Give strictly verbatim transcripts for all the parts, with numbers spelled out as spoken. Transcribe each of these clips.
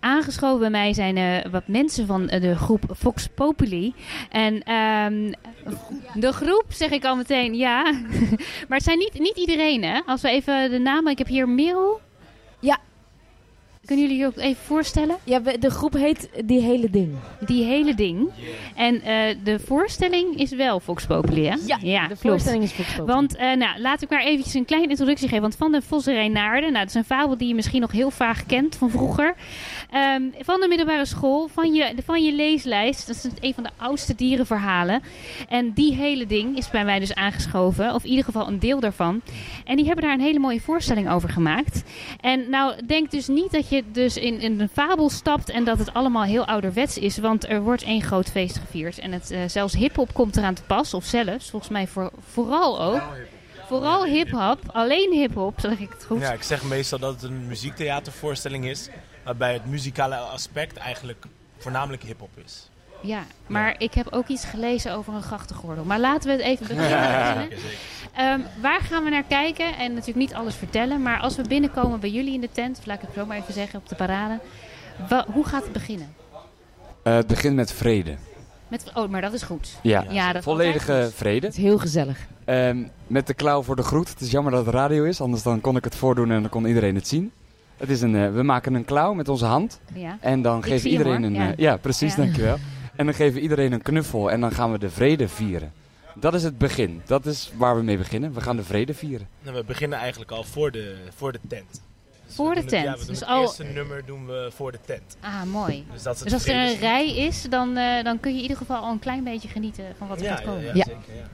aangeschoven bij mij zijn uh, wat mensen van uh, de groep Vox Populi. En um, de groep, zeg ik al meteen, ja. Maar het zijn niet, niet iedereen, hè? Als we even de namen... Ik heb hier Merel. Ja. Kunnen jullie je ook even voorstellen? Ja, de groep heet Die Hele Ding. Die Hele Ding. En uh, de voorstelling is wel Vox Populi, hè? Ja, ja de klopt. voorstelling is Vox Populi. Want, uh, nou, laat ik maar eventjes een kleine introductie geven. Want Van de Vos Reinaarden, nou, dat is een fabel die je misschien nog heel vaag kent van vroeger. Um, van de middelbare school, van je, van je leeslijst. Dat is een van de oudste dierenverhalen. En Die Hele Ding is bij mij dus aangeschoven. Of in ieder geval een deel daarvan. En die hebben daar een hele mooie voorstelling over gemaakt. En nou, denk dus niet dat je dus in, in een fabel stapt en dat het allemaal heel ouderwets is. Want er wordt één groot feest gevierd. En het, uh, zelfs hiphop komt eraan te pas. Of zelfs, volgens mij voor, vooral ook. Vooral hiphop. Alleen hiphop, zeg ik het goed. Ja, ik zeg meestal dat het een muziektheatervoorstelling is. Waarbij het muzikale aspect eigenlijk voornamelijk hiphop is. Ja, maar ja. ik heb ook iets gelezen over een grachtengordel. Maar laten we het even beginnen. Ja, um, waar gaan we naar kijken? En natuurlijk niet alles vertellen. Maar als we binnenkomen bij jullie in de tent, laat ik het zo maar even zeggen, op de parade. Wa- hoe gaat het beginnen? Uh, het begint met vrede. Met, oh, maar dat is goed. Ja, ja dat volledige vrede. Het is heel gezellig. Um, met de klauw voor de groet. Het is jammer dat het radio is, anders dan kon ik het voordoen en dan kon iedereen het zien. Het is een, uh, we maken een klauw met onze hand. Ja. En dan ik geven iedereen hem, een... ja. Uh, ja, precies, ja. dankjewel. En dan geven we iedereen een knuffel en dan gaan we de vrede vieren. Dat is het begin. Dat is waar we mee beginnen. We gaan de vrede vieren. Nou, we beginnen eigenlijk al voor de, voor de tent. Dus voor de het, tent? Ja, we doen dus het al... eerste nummer doen we voor de tent. Ah, mooi. Dus, dat is het dus als er een vredeslied. rij is, dan, uh, dan kun je in ieder geval al een klein beetje genieten van wat er ja, gaat komen. Ja, ja, ja. zeker. Ja.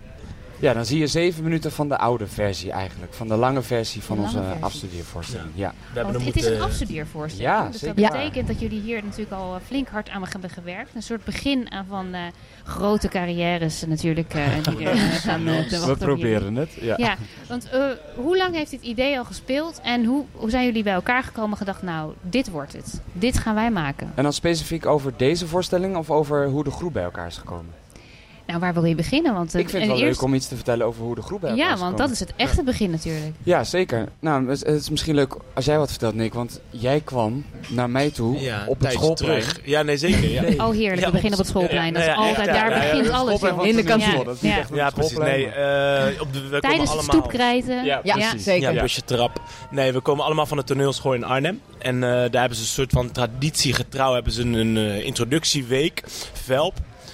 Ja, dan zie je zeven minuten van de oude versie eigenlijk. Van de lange versie van lange onze versie. afstudeervoorstelling. Ja. Ja. We Want hebben het moeten... is een afstudeervoorstelling. Ja, dus zeker. dat betekent dat jullie hier natuurlijk al flink hard aan hebben gewerkt. Een soort begin aan van uh, grote carrières natuurlijk. Uh, die er uh, gaan uh, te We proberen het. Ja, ja want uh, hoe lang heeft dit idee al gespeeld? En hoe, hoe zijn jullie bij elkaar gekomen en gedacht, nou, dit wordt het. Dit gaan wij maken. En dan specifiek over deze voorstelling of over hoe de groep bij elkaar is gekomen? Nou, waar wil je beginnen? Want, uh, ik vind het wel eerst... leuk om iets te vertellen over hoe de groep bij elkaar ja, is want gekomen. dat is het echte begin natuurlijk. Ja, zeker. Nou, het is misschien leuk als jij wat vertelt, Nick. Want jij kwam naar mij toe ja, op het schoolplein. Terug. Ja, nee, zeker. Ja. Oh, heerlijk. Ja, we beginnen op het schoolplein. Dat is ja, ja, altijd, ja, daar ja, ja, begint ja, alles. In de kantine. Ja, Dat is niet ja. echt een Ja, precies. Nee, uh, op de, we Tijdens het stoepkrijten. Ja, ja, precies. zeker. Ja, busje trap. Nee, we komen allemaal van de toneelschool in Arnhem. En uh, daar hebben ze een soort van traditiegetrouw hebben ze een, een uh, introductieweek, Velp.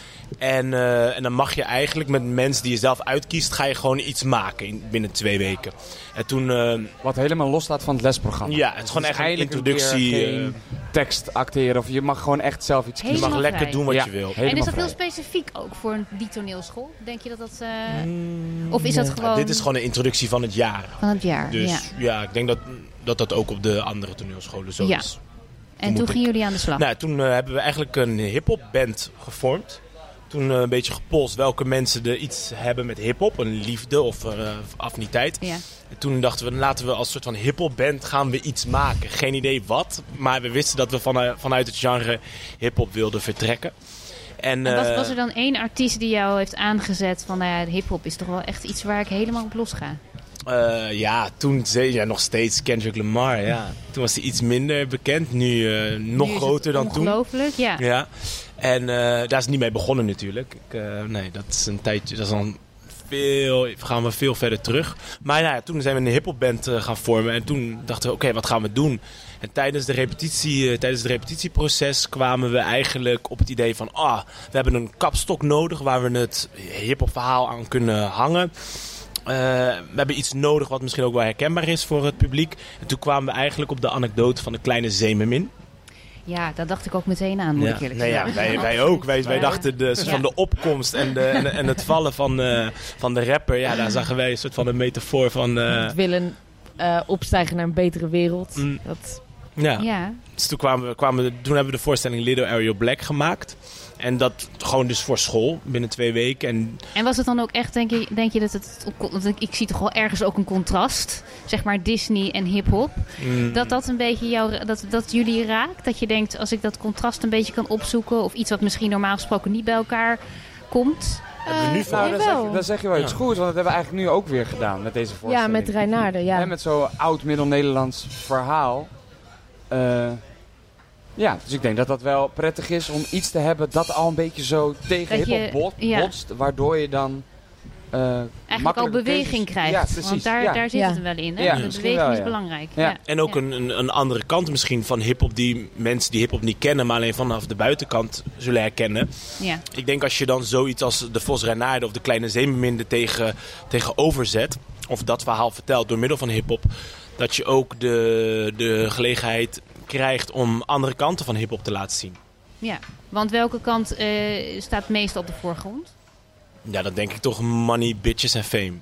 En, uh, en dan mag je eigenlijk met mensen die je zelf uitkiest, ga je gewoon iets maken in, binnen twee weken. En toen... Uh, Wat helemaal los staat van het lesprogramma. Ja, het is gewoon echt een introductie. Een geen uh, tekst acteren of je mag gewoon echt zelf iets kiezen. Je mag lekker vrij. doen wat ja, je wil. En is dat vrij. heel specifiek ook voor die toneelschool? Denk je dat dat... Uh, mm, of is dat gewoon... Ja, dit is gewoon een introductie van het jaar. Van het jaar, Dus ja. ja, ik denk dat, dat dat ook op de andere toneelscholen zo ja. is. En toen gingen jullie aan de slag? Nou, toen uh, hebben we eigenlijk een hiphop band gevormd. Toen uh, een beetje gepolst welke mensen er iets hebben met hiphop. Een liefde of uh, affiniteit. Ja. En toen dachten we, laten we als soort van hiphop band gaan we iets maken. Geen idee wat. Maar we wisten dat we vanuit, vanuit het genre hiphop wilden vertrekken. En, en was, uh, was er dan één artiest die jou heeft aangezet van, nou ja, hiphop is toch wel echt iets waar ik helemaal op los ga? Uh, ja, toen zei ja, nog steeds Kendrick Lamar. Ja. Toen was hij iets minder bekend. Nu uh, nog nu is groter dan toen. Ongelooflijk, ja. ja. En uh, daar is het niet mee begonnen natuurlijk. Ik, uh, nee, dat is een tijdje. Dat is dan veel. Gaan we veel verder terug. Maar ja, toen zijn we een hiphopband uh, gaan vormen. En toen dachten we, oké, okay, wat gaan we doen? En tijdens de repetitie, uh, tijdens het repetitieproces kwamen we eigenlijk op het idee van, ah, we hebben een kapstok nodig waar we het hiphop verhaal aan kunnen hangen. Uh, we hebben iets nodig wat misschien ook wel herkenbaar is voor het publiek. En toen kwamen we eigenlijk op de anekdote van de kleine zeemermin. Ja, daar dacht ik ook meteen aan, moet ja. ik eerlijk nee, zeggen. Ja, wij, wij ook. Wij, wij dachten de, soort ja. van de opkomst en, de, en, en het vallen van, uh, van de rapper. Ja, daar zagen wij een soort van een metafoor van... Uh, het willen uh, opstijgen naar een betere wereld. Mm. Dat... Ja. ja. Dus toen, kwamen we, kwamen we, toen hebben we de voorstelling Little Ariel Black gemaakt. En dat gewoon dus voor school, binnen twee weken. En, en was het dan ook echt, denk je, denk je dat het... Want ik zie toch wel ergens ook een contrast. Zeg maar Disney en hiphop. Mm. Dat dat een beetje jou, dat, dat jullie raakt? Dat je denkt, als ik dat contrast een beetje kan opzoeken... of iets wat misschien normaal gesproken niet bij elkaar komt... Uh, nu nou, dan zeg, dan zeg je wel iets ja. goeds, want dat hebben we eigenlijk nu ook weer gedaan met deze voorstelling. Ja, met Reinaarden, ja. En met zo'n oud Middel-Nederlands verhaal... Uh, Ja, dus ik denk dat dat wel prettig is om iets te hebben dat al een beetje zo tegen Dat je- hiphop bot- ja. botst, waardoor je dan uh, Eigenlijk al beweging krijgt. Ja, precies. Want daar, ja. daar zit Ja. het wel in. Hè? Ja, de misschien beweging wel, is ja. belangrijk. Ja. Ja. En ook Ja. een, een, een andere kant misschien van hiphop die mensen die hiphop niet kennen, maar alleen vanaf de buitenkant zullen herkennen. Ja. Ik denk als je dan zoiets als de Vos Reinaarden of de Kleine Zeemerminden tegen, tegenover zet, of dat verhaal vertelt door middel van hiphop, dat je ook de, de gelegenheid krijgt om andere kanten van hiphop te laten zien. Ja. Want welke kant uh, staat het meest op de voorgrond? Ja, dan denk ik toch money, bitches en fame.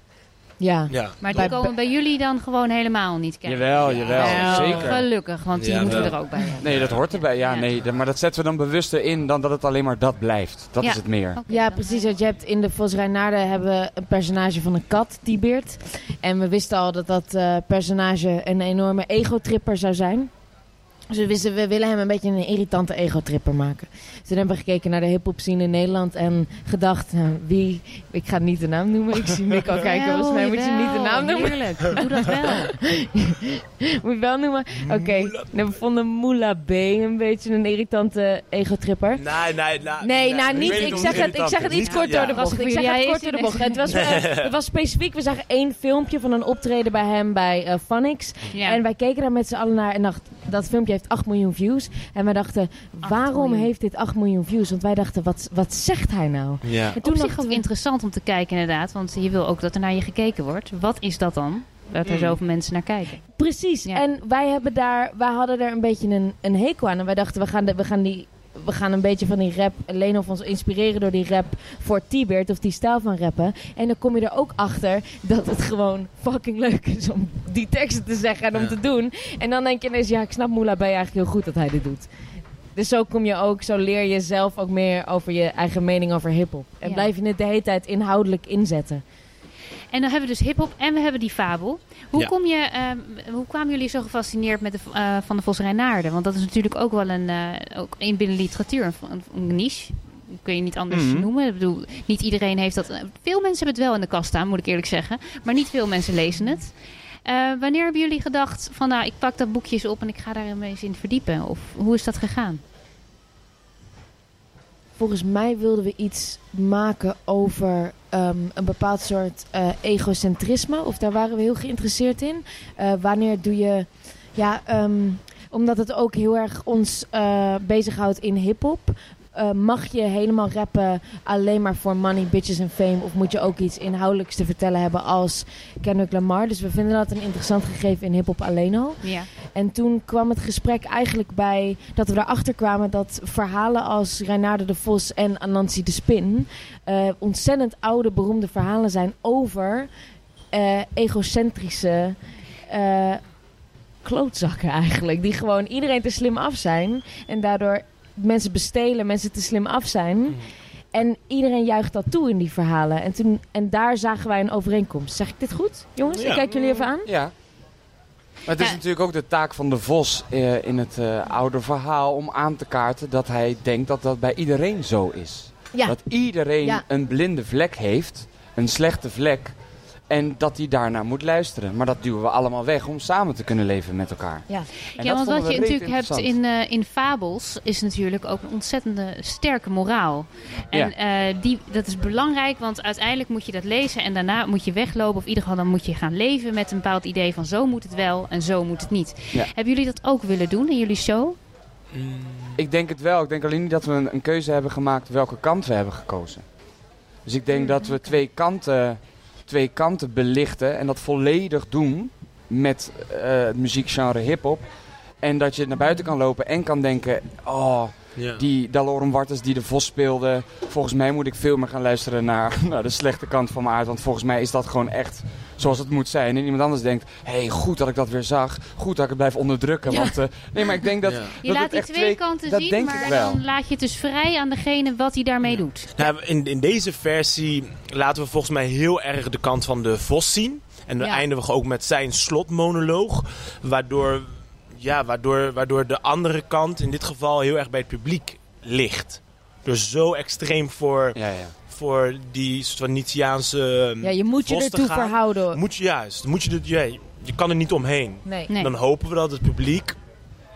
Ja. Ja. Maar die Bij- komen bij jullie dan gewoon helemaal niet kijken? Jawel, jawel, Wel, zeker. Gelukkig, want die Ja, moeten we wel. er ook bij hebben. Nee, dat hoort erbij. Ja, Ja. nee, d- maar dat zetten we dan bewuster in dan dat het alleen maar dat blijft. Dat Ja. is het meer. Oké, Ja, dan, precies. eh, Want je hebt in de Vos Reinaarden hebben we een personage van een kat, Tibert. En we wisten al dat dat eh, personage een enorme egotripper zou zijn. Dus we wisten, we willen hem een beetje een irritante egotripper maken. Dus toen hebben we gekeken naar de hip-hop scene in Nederland en gedacht, nou, wie, ik ga niet de naam noemen. Ik zie Nick al kijken, Jawel, volgens mij moet je jawel. niet de naam noemen. Heerlijk, doe dat wel. Moet je wel noemen? Oké, okay. We vonden Moula B een beetje een irritante egotripper. Nee, nee, nee. Nee, nou niet. weet Ik of zeg het het, ik zeg het iets irritant kort is. door Ja. de bocht. Ik zeg Ja, het is kort door de het bocht. Het was, eh, het was specifiek. We zagen één filmpje van een optreden bij hem bij uh, Phonics. Ja. En wij keken daar met z'n allen naar en dachten, dat filmpje heeft acht miljoen views. En wij dachten, waarom miljoen. heeft dit acht miljoen views? Want wij dachten, wat, wat zegt hij nou? Ja. En Op toen zich dachten ook we, interessant om te kijken inderdaad. Want je wil ook dat er naar je gekeken wordt. Wat is dat dan? Dat er Mm. zoveel mensen naar kijken. precies. Ja. En wij hebben daar, wij hadden er een beetje een, een hekel aan. En wij dachten, we gaan, de, we gaan die... We gaan een beetje van die rap, Leno of ons inspireren door die rap voor T-Beard of die stijl van rappen. En dan kom je er ook achter dat het gewoon fucking leuk is om die teksten te zeggen en om Ja. te doen. En dan denk je ineens, ja, ik snap Moula B eigenlijk heel goed dat hij dit doet. Dus zo kom je ook, zo leer je zelf ook meer over je eigen mening over hiphop. En Ja. blijf je het de hele tijd inhoudelijk inzetten. En dan hebben we dus hiphop en we hebben die fabel. Hoe, Ja. kom je, ehm, hoe kwamen jullie zo gefascineerd met de, eh, van de Vos Reinaarden? Want dat is natuurlijk ook wel een, uh, ook in binnen literatuur een, een, een niche. Kun je niet anders Mhm. noemen. Ik bedoel, niet iedereen heeft dat. Veel mensen hebben het wel in de kast staan, moet ik eerlijk zeggen. Maar niet veel mensen lezen het. Uh, wanneer hebben jullie gedacht van nou, ik pak dat boekje eens op en ik ga daar eens in verdiepen? Of hoe is dat gegaan? Volgens mij wilden we iets maken over um, een bepaald soort uh, egocentrisme. Of daar waren we heel geïnteresseerd in. Uh, wanneer doe je... Ja, um, omdat het ook heel erg ons uh, bezighoudt in hiphop. Uh, mag je helemaal rappen alleen maar voor money, bitches en fame? Of moet je ook iets inhoudelijks te vertellen hebben als Kendrick Lamar? Dus we vinden dat een interessant gegeven in hiphop alleen al. Ja. En toen kwam het gesprek eigenlijk bij dat we erachter kwamen dat verhalen als Reinaarden de Vos en Anansi de Spin uh, ontzettend oude, beroemde verhalen zijn over uh, egocentrische uh, klootzakken eigenlijk. Die gewoon iedereen te slim af zijn en daardoor mensen bestelen, mensen te slim af zijn. Mm. En iedereen juicht dat toe in die verhalen. En, toen, en daar zagen wij een overeenkomst. Zeg ik dit goed, jongens? Ja. Ik kijk jullie even aan. Ja. Maar het is Ja. natuurlijk ook de taak van de Vos uh, in het uh, oude verhaal om aan te kaarten dat hij denkt dat dat bij iedereen zo is. Ja. Dat iedereen Ja. een blinde vlek heeft, een slechte vlek. En dat hij daarnaar moet luisteren. Maar dat duwen we allemaal weg om samen te kunnen leven met elkaar. Ja. En Ja, dat want vonden wat we je reet natuurlijk hebt interessant. in, uh, in fabels is natuurlijk ook een ontzettende sterke moraal. En Ja. uh, die, dat is belangrijk, want uiteindelijk moet je dat lezen en daarna moet je weglopen. Of in ieder geval dan moet je gaan leven met een bepaald idee van zo moet het wel en zo moet het niet. Ja. Hebben jullie dat ook willen doen in jullie show? Ik denk het wel. Ik denk alleen niet dat we een, een keuze hebben gemaakt welke kant we hebben gekozen. Dus ik denk dat we twee kanten, twee kanten belichten en dat volledig doen met uh, het muziekgenre hip-hop. En dat je naar buiten kan lopen en kan denken: oh, Ja. die Dalorum Wartes die de Vos speelde. Volgens mij moet ik veel meer gaan luisteren naar, naar de slechte kant van mijn aard. Want volgens mij is dat gewoon echt zoals het moet zijn. En iemand anders denkt: hé, hey, goed dat ik dat weer zag. Goed dat ik het blijf onderdrukken. Ja. Want, uh, nee, maar ik denk dat. Ja. Je dat laat het die echt twee kanten dat zien, denk maar ik wel. dan laat je het dus vrij aan degene wat hij daarmee doet. Nou, in, in deze versie laten we volgens mij heel erg de kant van de Vos zien. En dan Ja. eindigen we ook met zijn slotmonoloog. Waardoor, ja, waardoor, waardoor de andere kant in dit geval heel erg bij het publiek ligt. Dus zo extreem voor, Ja, ja. voor die soort van Nietzscheaanse Ja, je moet je Vos te ertoe gaan. verhouden. Moet je juist, moet je, er- ja, je kan er niet omheen. Nee. Nee. Dan hopen we dat het publiek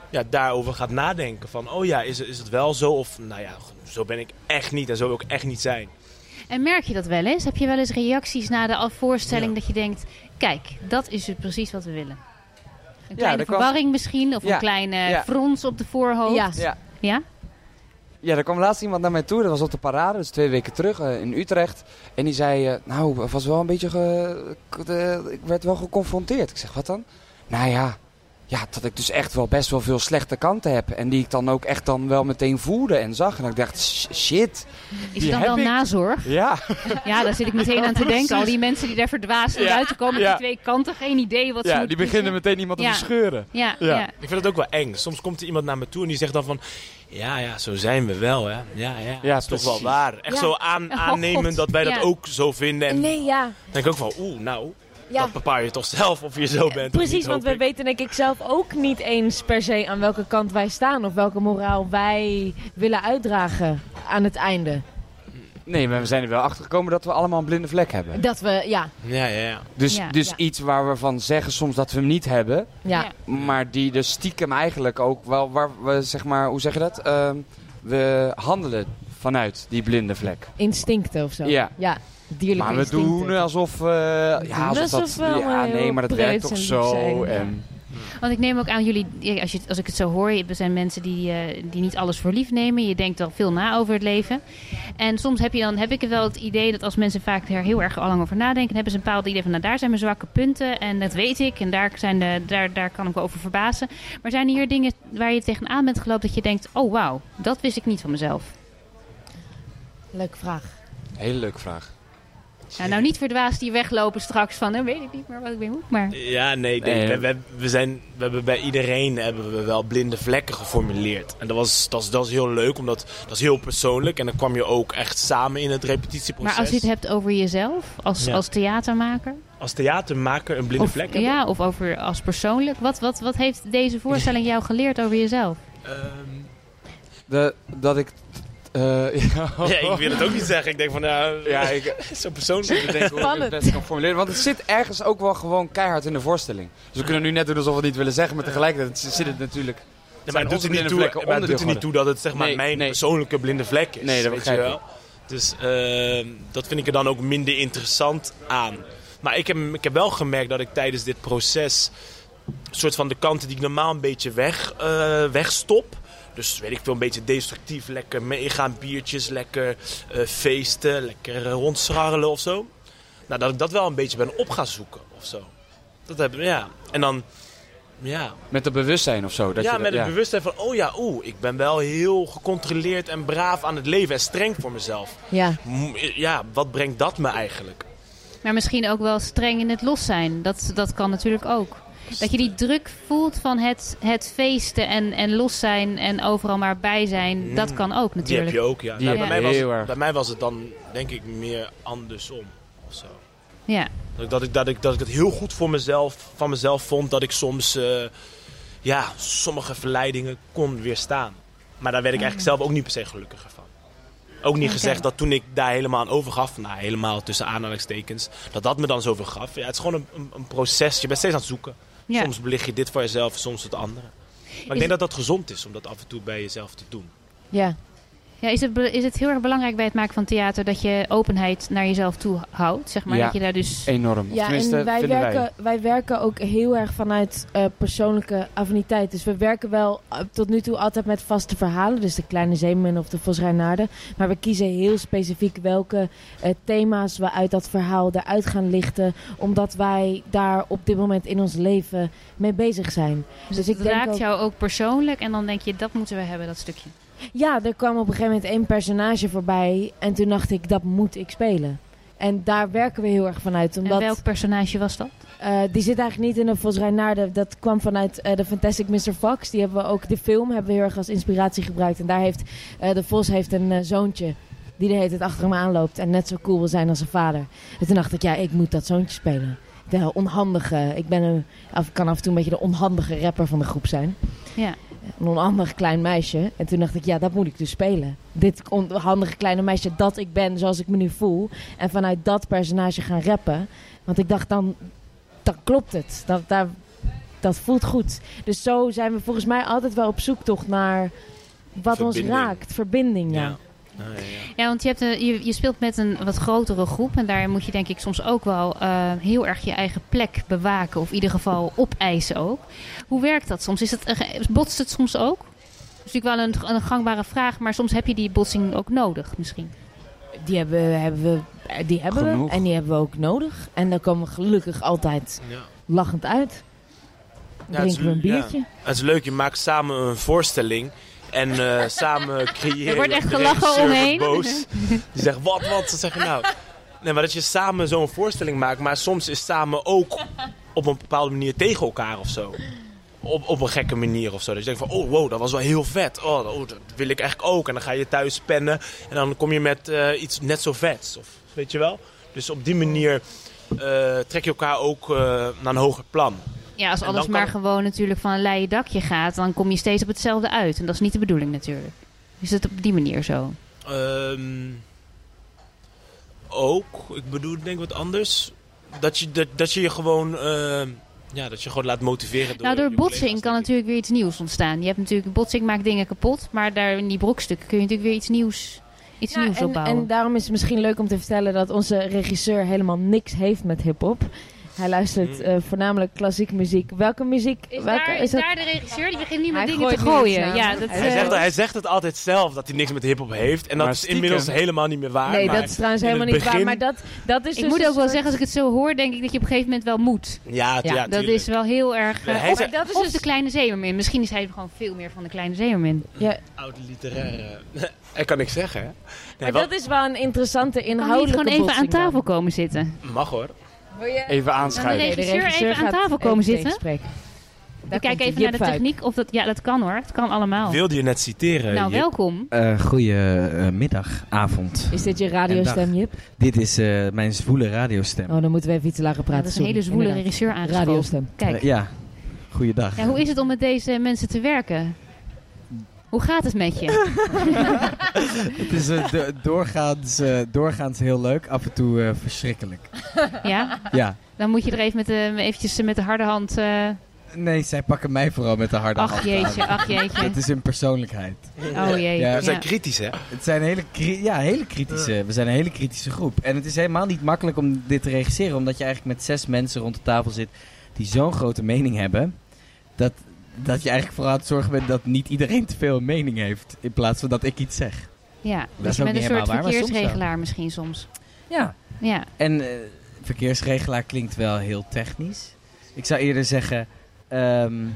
ja, daarover gaat nadenken. Van, oh ja, is, is het wel zo? Of, nou ja, zo ben ik echt niet en zo wil ik echt niet zijn. En merk je dat wel eens? Heb je wel eens reacties na de al- voorstelling Ja. dat je denkt... Kijk, dat is het precies wat we willen. Een Ja, kleine er kwam- verwarring misschien. Of Ja. een kleine Ja. frons op de voorhoofd. Ja. Ja. Ja? Ja, er kwam laatst iemand naar mij toe, dat was op de parade, dus twee weken terug uh, in Utrecht. En die zei, uh, nou, het was wel een beetje, ge, de, ik werd wel geconfronteerd. Ik zeg, wat dan? Nou ja, ja, dat ik dus echt wel best wel veel slechte kanten heb. En die ik dan ook echt dan wel meteen voelde en zag. En ik dacht, sh- shit. Is Die het dan heb wel ik. nazorg? Ja, Ja, daar zit ik meteen aan te denken. Al die mensen die daar verdwaasd naar Ja. buiten komen met Ja. die twee kanten. Geen idee wat ze ja moeten die beginnen kiezen. meteen iemand Ja. te verscheuren. Ja, Ja. ja. Ik vind het ook wel eng. Soms komt er iemand naar me toe en die zegt dan van... Ja, ja, zo zijn we wel, hè. Ja, ja, Ja, dat is toch wel precies. waar. Echt Ja. zo aan, Oh, aannemen God. dat wij dat Ja. ook zo vinden. En Nee, ja. dan denk ik ook van, oeh, nou, Ja. dat bepaal je toch zelf of je zo bent. of Precies, niet, want hoop wij ik. weten denk ik zelf ook niet eens per se aan welke kant wij staan. Of welke moraal wij willen uitdragen aan het einde. Nee, maar we zijn er wel achter gekomen dat we allemaal een blinde vlek hebben. Dat we, ja, Ja, ja, ja. Dus, Ja. dus Ja. iets waar we van zeggen soms dat we hem niet hebben. ja. Ja. Maar die dus stiekem eigenlijk ook wel, waar we zeg maar, hoe zeg je dat? Ehm, we handelen vanuit die blinde vlek. Instincten of zo. Ja. Ja, dierlijke Maar we instincten. doen alsof, uh, ja, alsof alsof dat, we ja, heel nee, maar dat breed werkt toch en lief zo. zijn, ja. En, Want ik neem ook aan jullie, ja, als, je, als ik het zo hoor, er zijn mensen die, eh, die niet alles voor lief nemen. Je denkt al veel na over het leven. En soms heb, je dan, heb ik wel het idee dat als mensen vaak er heel erg al lang over nadenken, hebben ze een bepaald idee van, nou daar zijn mijn zwakke punten en dat weet ik en daar, zijn de, daar, daar kan ik me over verbazen. Maar zijn hier dingen waar je tegenaan bent gelopen dat je denkt, oh wauw, dat wist ik niet van mezelf. Leuke vraag. hele leuke vraag. Ja, nou niet verdwaasd die weglopen straks van, dan weet ik niet meer wat ik weer moet. Maar Ja, nee, ik denk, Nee. we, we, we, zijn, we hebben bij iedereen hebben we wel blinde vlekken geformuleerd. En dat was, dat, was, dat was heel leuk, omdat dat is heel persoonlijk. En dan kwam je ook echt samen in het repetitieproces. Maar als je het hebt over jezelf, als, Ja. als theatermaker, Als theatermaker een blinde of, vlek hebben? ja, of over als persoonlijk, wat, wat, wat heeft deze voorstelling jou geleerd over jezelf? Ehm, De, dat ik... eh, ja, ja, ik wil het ook niet zeggen. Ik denk van, nou, Ja, ik- zo persoonlijk. Ik denk hoe ik het Spannend. best kan formuleren. Want het zit ergens ook wel gewoon keihard in de voorstelling. Dus we kunnen nu net doen alsof we het niet willen zeggen. Maar tegelijkertijd zit het natuurlijk... Ja, maar het doet er niet toe, vlekken maar het doet er onderdeel niet toe dat het zeg maar Nee, mijn nee. persoonlijke blinde vlek is. Nee, dat weet je begrijp wel. Dus ehm, dat vind ik er dan ook minder interessant aan. Maar ik heb, ik heb wel gemerkt dat ik tijdens dit proces een soort van de kanten die ik normaal een beetje weg, eh, wegstop. Dus weet ik veel, een beetje destructief, lekker meegaan, biertjes, lekker eh, feesten, lekker uh, rondscharrelen of zo. Nou, dat ik dat wel een beetje ben op gaan zoeken of zo. Dat heb, ja. En dan, ja, Met het bewustzijn of zo. Dat ja, je, met dat- het bewustzijn van, oh ja, oeh, ik ben wel heel gecontroleerd en braaf aan het leven en streng voor mezelf. Ja. M- Ja, wat brengt dat me eigenlijk? Maar misschien ook wel streng in het los zijn. Dat, dat kan natuurlijk ook. Dat je die druk voelt van het, het feesten en, en los zijn en overal maar bij zijn. Dat kan ook Die natuurlijk. heb je ook, ja. Die Nou, heb bij, je mij was heel het, erg. bij mij was het dan, denk ik, meer andersom of zo. Ja. Dat ik, dat, ik, dat, ik, dat ik het heel goed voor mezelf, van mezelf vond dat ik soms eh, ja, sommige verleidingen kon weerstaan. Maar daar werd ik eigenlijk zelf ook niet per se gelukkiger van. Ook niet Oké. gezegd dat toen ik daar helemaal aan overgaf, nou helemaal tussen aanhalingstekens, dat dat me dan zoveel gaf. Ja, het is gewoon een, een, een proces. Je bent steeds aan het zoeken. Ja. Soms belicht je dit voor jezelf, soms het andere. Maar ik Is- denk dat dat gezond is om dat af en toe bij jezelf te doen. Ja. Ja, is, het, be- is het heel erg belangrijk bij het maken van theater dat je openheid naar jezelf toe houdt? Zeg maar Ja. dat je daar dus. Enorm. Of Ja, tenminste, en wij vinden werken, wij. wij werken ook heel erg vanuit eh, persoonlijke affiniteit. Dus we werken wel eh, tot nu toe altijd met vaste verhalen. Dus de Kleine Zeemermin of de Vos Reinaarden. Maar we kiezen heel specifiek welke eh, thema's we uit dat verhaal eruit gaan lichten. Omdat wij daar op dit moment in ons leven mee bezig zijn. Dus, Dus het ik denk raakt ook- jou ook persoonlijk en dan denk je dat moeten we hebben, dat stukje. Ja, er kwam op een gegeven moment één personage voorbij. En toen dacht ik, dat moet ik spelen. En daar werken we heel erg vanuit. Omdat, En welk personage was dat? Eh, die zit eigenlijk niet in de Vos Reinaarden. Dat kwam vanuit eh, de Fantastic mister Fox. Die hebben we ook, de film hebben we heel erg als inspiratie gebruikt. En daar heeft eh, de Vos heeft een eh, zoontje die de hele tijd achter hem aanloopt. En net zo cool wil zijn als zijn vader. En toen dacht ik, ja, ik moet dat zoontje spelen. De onhandige, ik ben een, af, kan af en toe een beetje de onhandige rapper van de groep zijn. Ja. Een onhandig klein meisje. En toen dacht ik, ja, dat moet ik dus spelen. Dit onhandige kleine meisje dat ik ben, zoals ik me nu voel. En vanuit dat personage gaan rappen. Want ik dacht, dan, dan klopt het. Dat, daar, dat voelt goed. Dus zo zijn we volgens mij altijd wel op zoektocht naar wat ons Verbinding. raakt. Verbinding, ja. Ja. Ah, ja, ja. Ja, want je, hebt een, je, je speelt met een wat grotere groep. En daar moet je denk ik soms ook wel uh, heel erg je eigen plek bewaken. Of in ieder geval opeisen ook. Hoe werkt dat soms? Is het, uh, botst het soms ook? Dat is natuurlijk wel een, een gangbare vraag. Maar soms heb je die botsing ook nodig misschien. Die hebben, hebben we, die hebben Genoeg. we en die hebben we ook nodig. En daar komen we gelukkig altijd Ja. lachend uit. Ja, het is Drinken we een le- ja. biertje. Het is leuk, je maakt samen een voorstelling. En uh, samen creëer Er wordt echt de gelachen regisseur omheen. wordt boos. Die zegt, wat, wat, wat zeg je nou? Nee, maar dat je samen zo'n voorstelling maakt. Maar soms is samen ook op een bepaalde manier tegen elkaar of zo. Op, op een gekke manier of zo. Dat je denkt van, oh wow, dat was wel heel vet. Oh, dat, oh, dat wil ik eigenlijk ook. En dan ga je thuis pennen. En dan kom je met uh, iets net zo vets. Of, weet je wel? Dus op die manier uh, trek je elkaar ook uh, naar een hoger plan. Ja, als En alles dan maar kan- gewoon natuurlijk van een leien dakje gaat, dan kom je steeds op hetzelfde uit. En dat is niet de bedoeling natuurlijk. Is het op die manier zo? Um, ook, ik bedoel denk ik wat anders. Dat je, dat, dat je je gewoon, uh, ja, dat je gewoon laat motiveren door Nou, door je botsing collega's, kan denk ik. natuurlijk weer iets nieuws ontstaan. Je hebt natuurlijk, botsing maakt dingen kapot, maar daar in die brokstukken kun je natuurlijk weer iets nieuws, iets Ja, nieuws en, opbouwen. en daarom is het misschien leuk om te vertellen dat onze regisseur helemaal niks heeft met hip-hop. Hij luistert Mm. uh, voornamelijk klassieke muziek. Welke muziek? Is, welke, daar, is daar de regisseur? Die begint nu met Hij dingen te gooit nu iets gooien. aan. Ja, dat, Hij Hij eh, zegt, hij zegt het altijd zelf dat hij niks met hiphop heeft. En dat Maar is stiekem- inmiddels helemaal niet meer waar. Nee, maar dat is trouwens in het helemaal niet waar. begin- Maar dat, dat is ik dus moet een ook wel soort- zeggen, als ik het zo hoor, denk ik dat je op een gegeven moment wel moet. Ja, ja, Ja, Dat tuurlijk. is wel heel erg... Nee, eh, hij of zegt- dat is of dus- de Kleine Zeemermin. Misschien is hij gewoon veel meer van de Kleine Zeemermin. Ja, Oude literaire... Ik kan niks zeggen, hè? Nee, maar wat- dat is wel een interessante Kan niet inhoudelijke gewoon even aan botsing dan. tafel komen zitten? Mag hoor. Wil je- Even Dan aanschuiven. de regisseur even aan gaat tafel komen even zitten. tegenspreken. Ik Daar kijk komt even hij. naar de Jip Fuik. techniek. Of dat, ja, dat kan hoor. Het kan allemaal. Wilde je net citeren, Nou, Jip? welkom. Uh, Goedemiddag, avond. Is dit je radiostem, Jip? Dit is uh, mijn zwoele radiostem. Oh, dan moeten we even iets lager Ja, praten. dat is een hele sorry. zwoele Inderdaad. regisseur aangesproken. Radiostem. Kijk, Uh, ja, goeiedag. ja, hoe is het om met deze mensen te werken? Hoe gaat het met je? Het is uh, do- doorgaans, uh, doorgaans heel leuk, af en toe uh, verschrikkelijk. Ja? Ja. Dan moet je er even met de, eventjes met de harde hand... eh, Nee, zij pakken mij vooral met de harde ach hand jeetje, aan. ach jeetje. Het is hun persoonlijkheid. Oh jee. Ja, We zijn Ja. kritisch, hè? Het zijn hele, kri- ja, hele kritische, we zijn een hele kritische groep. En het is helemaal niet makkelijk om dit te regisseren, omdat je eigenlijk met zes mensen rond de tafel zit die zo'n grote mening hebben, dat, dat je eigenlijk vooral aan het zorgen bent dat niet iedereen te veel mening heeft, in plaats van dat ik iets zeg. Ja, is dus je ook bent een niet soort helemaal waar, maar soms verkeersregelaar misschien soms. Ja. Ja. En uh, verkeersregelaar klinkt wel heel technisch. Ik zou eerder zeggen, um,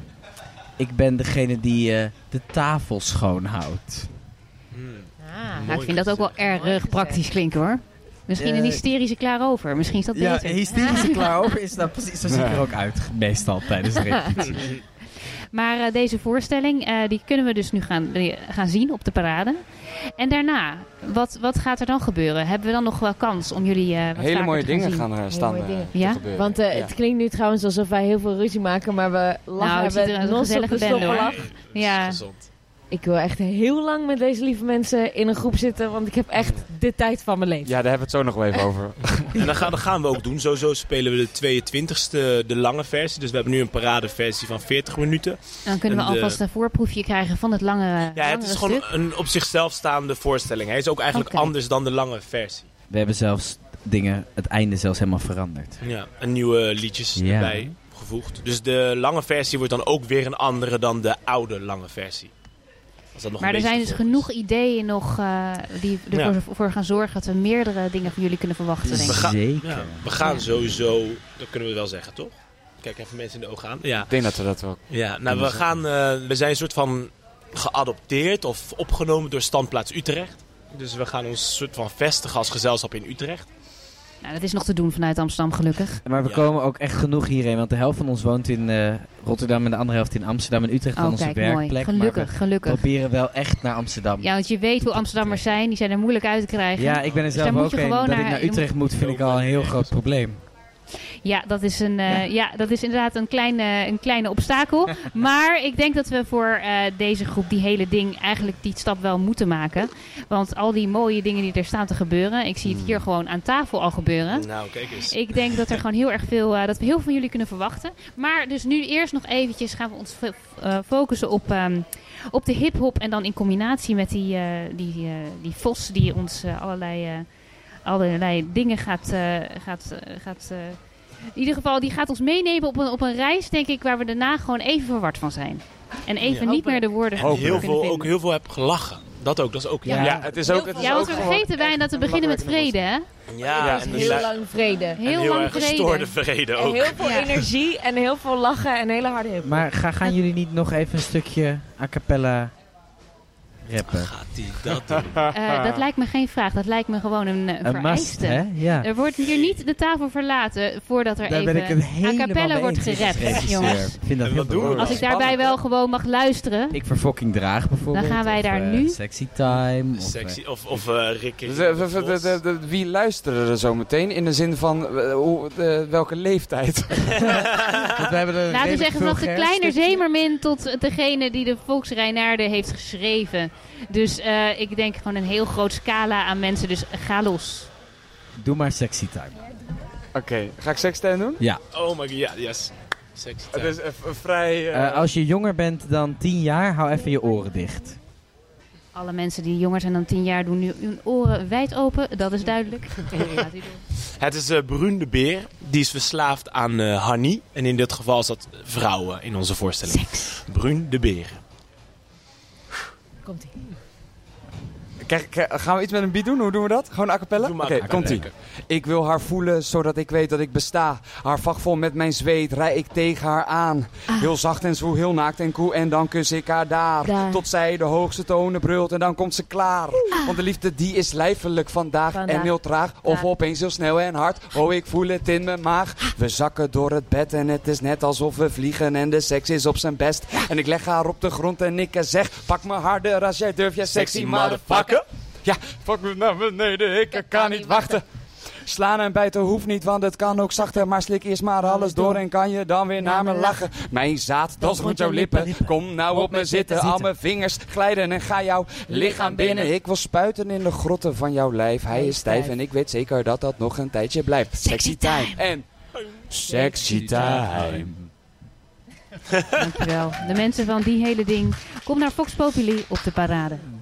ik ben degene die uh, de tafel schoonhoudt. Hmm. Ah, Mooi ik vind dat ook wel gezegd. erg praktisch klinken hoor. Misschien een Eh, hysterische klaar over. Misschien is dat Ja, beter. hysterische klaar over is dat precies. Zo zie ik er ook uit, meestal tijdens de repetitie. Maar uh, deze voorstelling, uh, die kunnen we dus nu gaan, uh, gaan zien op de parade. En daarna, wat, wat gaat er dan gebeuren? Hebben we dan nog wel kans om jullie uh, wat Hele vaker mooie te gaan dingen zien? gaan er staan mooie uh, dingen. te Ja? gebeuren. Want uh, Ja. het klinkt nu trouwens alsof wij heel veel ruzie maken, maar we lachen Nou, het ziet er hebben uit als een nos op de gezellige bende, hoor. stoppelach. Ja. Gezond. Ik wil echt heel lang met deze lieve mensen in een groep zitten, want ik heb echt de tijd van mijn leven. Ja, daar hebben we het zo nog wel even over. En dan gaan, dat gaan we ook doen. Sowieso spelen we de tweeëntwintigste, de lange versie. Dus we hebben nu een paradeversie van veertig minuten. Dan kunnen we En de- alvast een voorproefje krijgen van het langere, Ja, het langere is gewoon stuk. een op zichzelf staande voorstelling. Hij is ook eigenlijk Oké. anders dan de lange versie. We hebben zelfs dingen, het einde zelfs helemaal veranderd. Ja, en nieuwe liedjes Ja. erbij gevoegd. Dus de lange versie wordt dan ook weer een andere dan de oude lange versie. Als dat nog Maar een er zijn beetje dus te volgen genoeg ideeën nog uh, die ervoor Ja. voor gaan zorgen dat we meerdere dingen van jullie kunnen verwachten, denk We ik. gaan- Zeker. Ja, we gaan Ja. sowieso, dat kunnen we wel zeggen, toch? Kijk even mensen in de ogen aan. Ja, Ik denk dat we dat wel... ja nou, we, gaan, uh, we zijn een soort van geadopteerd of opgenomen door Standplaats Utrecht. Dus we gaan ons soort van vestigen als gezelschap in Utrecht. Nou, dat is nog te doen vanuit Amsterdam, gelukkig. Maar we Ja. komen ook echt genoeg hierheen, want de helft van ons woont in uh, Rotterdam en de andere helft in Amsterdam en Utrecht van Oh, onze kijk, werkplek. mooi. Maar Gelukkig, we gelukkig. proberen wel echt naar Amsterdam. Ja, want je weet hoe Amsterdammers zijn. Die zijn er moeilijk uit te krijgen. Ja, ik ben er Dus zelf daar moet ook je een. gewoon Dat naar- ik naar je Utrecht moet, vind ik al een heel groot probleem. Ja, dat is, een, uh, ja. ja, dat is inderdaad een kleine, een kleine obstakel. Maar ik denk dat we voor uh, deze groep die hele ding eigenlijk die stap wel moeten maken. Want al die mooie dingen die er staan te gebeuren. Ik zie het hier gewoon aan tafel al gebeuren. Nou, kijk eens. Ik denk dat er gewoon heel erg veel, uh, dat we heel veel van jullie kunnen verwachten. Maar dus nu eerst nog eventjes gaan we ons uh, focussen op, um, op de hip-hop. En dan in combinatie met die, uh, die, uh, die Vos die ons uh, allerlei, uh, allerlei dingen gaat... Uh, gaat, uh, gaat uh, in ieder geval, die gaat ons meenemen op een, op een reis, denk ik, waar we daarna gewoon even verward van zijn. En even Ja, niet meer de woorden En kunnen heel veel, vinden. ook heel veel heb gelachen. Dat ook, dat is ook... Ja. Ja, Ja, het is ook, het is Ja, ook want we gewoon vergeten bijna dat we een beginnen met belangrijke vrede, hè? ja, Ja, en heel la- lang vrede. en Heel, heel lang erg vrede. gestoorde vrede En ook. heel veel Ja. energie en heel veel lachen en hele harde hip. Maar ga, gaan jullie niet nog even een stukje a cappella rappen? Gaat hij dat doen? Uh, dat lijkt me geen vraag, dat lijkt me gewoon een, een Een must, vereiste. hè? Ja. Er wordt hier niet de tafel verlaten voordat er Daar ben ik even het a helemaal cappella mee wordt eens als gerapt, regisseur. jongens. Ik vind dat En heel wat doen we belangrijk. Als ik daarbij Spannend, wel hè? gewoon mag luisteren. Ik verfokking draag bijvoorbeeld. Dan gaan wij of, daar eh, nu- Sexy time. Of, Sexy. Of, of uh, Ricky. Dus, eh, v- v- de- de- de- wie luisteren er zo meteen? In de zin van eh, hoe, de- welke leeftijd? eh, want we hebben er Laten we redelijk zeggen vanaf de veel kleine gerststukjes. zeemermin tot degene die de Volksreinaarde heeft geschreven. Dus uh, ik denk gewoon een heel groot scala aan mensen. Dus ga los. Doe maar sexy time. Oké, ga ik sekstijm doen? Ja. Oh my god, ja, yes. Sexy Het time. is een een vrij... eh, Eh, als je jonger bent dan tien jaar, hou even je oren dicht. Alle mensen die jonger zijn dan tien jaar doen nu hun oren wijd open. Dat is duidelijk. Gaat u door. Het is uh, Bruun de Beer. Die is verslaafd aan uh, honey. En in dit geval is dat vrouwen in onze voorstelling. Seks. Bruun de Beer. Komt-ie. Krijg- krijg- gaan we iets met een beat doen? Hoe doen we dat? Gewoon a cappella? Doe maar Oké, a cappella. komt-ie. Ik wil haar voelen, zodat ik weet dat ik besta. Haar vak vol met mijn zweet, rij ik tegen haar aan. Heel zacht en zwoel, heel naakt en koel. En dan kus ik haar daar. Daar. Tot zij de hoogste tonen brult en dan komt ze klaar. Want de liefde die is lijfelijk vandaag, Vandaag. en heel traag. Of Traag. opeens heel snel en hard. Oh, ik voel het in mijn maag. We zakken door het bed en het is net alsof we vliegen. En de seks is op zijn best. En ik leg haar op de grond en ik zeg: pak me harder als jij durft, jij sexy motherfucker. Ja, fuck me naar beneden, ik kan niet wachten. Slaan en bijten hoeft niet, want het kan ook zachter. Maar slik eerst maar alles door en kan je dan weer naar me lachen. Mijn zaad, dans rond jouw lippen. Kom nou op me zitten, al mijn vingers glijden en ga jouw lichaam binnen. Ik wil spuiten in de grotten van jouw lijf. Hij is stijf en ik weet zeker dat dat nog een tijdje blijft. Sexy time. En sexy time. Dankjewel. De mensen van die hele ding. Kom naar Fox Populi op de parade.